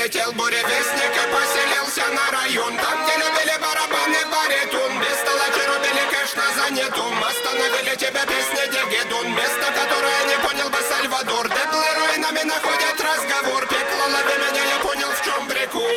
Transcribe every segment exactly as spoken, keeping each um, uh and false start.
Прилетел буревестник и поселился на район, там, где любили барабаны, баритон. Без толочи рубили кэш на занятум. Остановили тебя песни Дигидун. Место, которое не понял бы Сальвадор. Деплы руинами находят разговор. Пекло, лови меня, я понял, в чем прикол.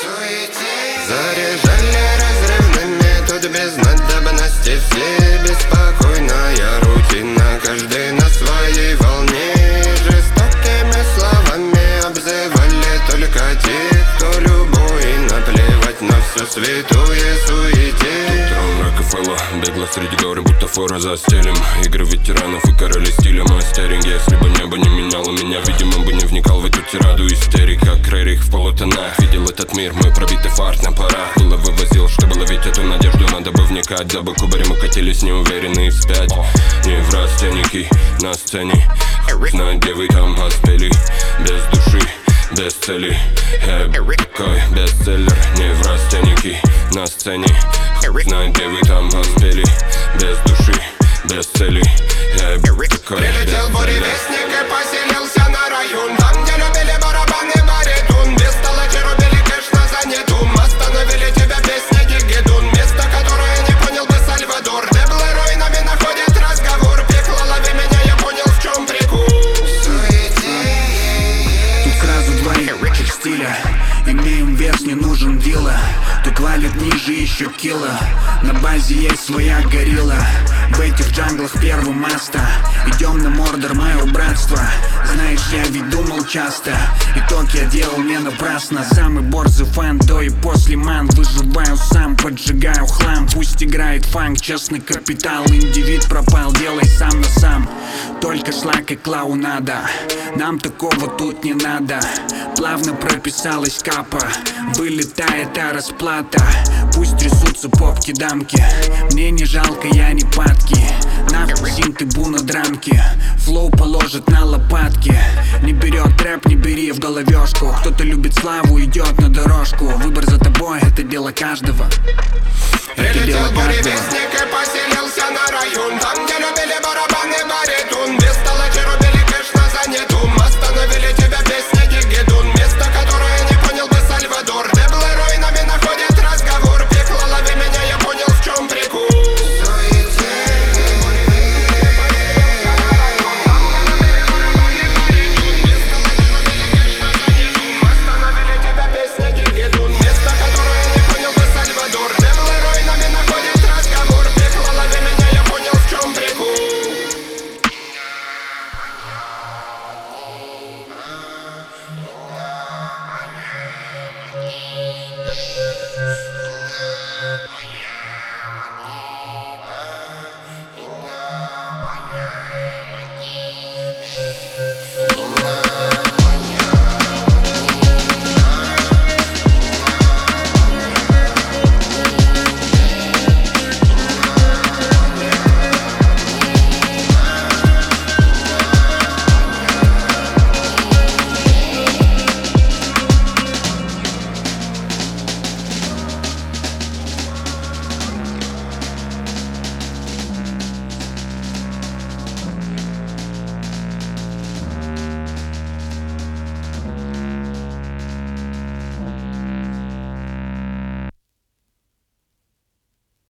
Заряжали разрывными, тут без надобности. Все беспокойная рутина, каждый на своей волне. Жестокими словами обзывали только тех, кто любой. Наплевать на все святое суете. Трон Рокфелла, бегло среди горы, бутафора застелим. Игры ветеранов и короли стиля мастеринг. Если бы небо не меняло меня, видимо, бы не вникал в эту тираду истерик. Как Рерих в полутонах видел этот мир, мой пробитый фарт на парах. Было вывозил, чтобы ловить эту надежду, надо бы вникать. За бы кубари мы катились неуверенные вспять. Не в растенники на сцене, знать, где вы там поспели. Без души, без цели, я такой бестселлер. Не в растеники на сцене, знать, где вы там поспели. Без души, без цели, я такой Прилетел бестселлер. буревестник и поселился на район, там, где любили барабаны, баритон. Без толочи рубили кэш на занятум. Остановили тебя песни Дигидун. Место, которое не понял бы Сальвадор. Деблы руинами находят разговор. Пекло, лови меня, я понял, в чем прикол. Тут сразу два ебачих стиля. Имеем вес, не нужен дила. Тут валит ниже еще кило. На базе есть своя горилла. В этих джанглах первый маста. Идем на мордор, мое братство. Знаешь, я ведь думал часто. Итог я делал не напрасно. Самый борзый фан до и после ман. Выживаю сам, поджигаю хлам. Пусть играет фанк, честный капитал. Индивид пропал, делай сам на сам. Только шлак и клоунада. Нам такого тут не надо. Плавно прописалась капа. Вылетает та расплата. Пусть трясутся попки-дамки. Мне не жалко, я не падки. Нахуй синты, буна, драмки. Флоу положит на лопатки. Не берет рэп, не бери в головешку. Кто-то любит славу, идет на дорожку. Выбор за тобой, это дело каждого. Это дело Прилетел каждого. буревестник и поселился на район, там, где любили барабаны, баритон. Без толочи рубили кэш на занятум. Остановили тебя песни